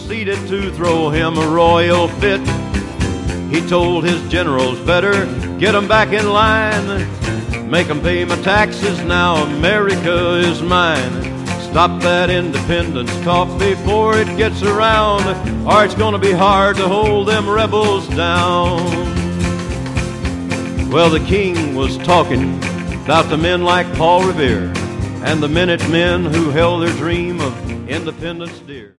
proceeded to throw him a royal fit. He told his generals, better get 'em back in line, make 'em pay my taxes, now America is mine. Stop that independence talk before it gets around, or it's gonna be hard to hold them rebels down. Well, the king was talking about the men like Paul Revere and the Minutemen who held their dream of independence dear.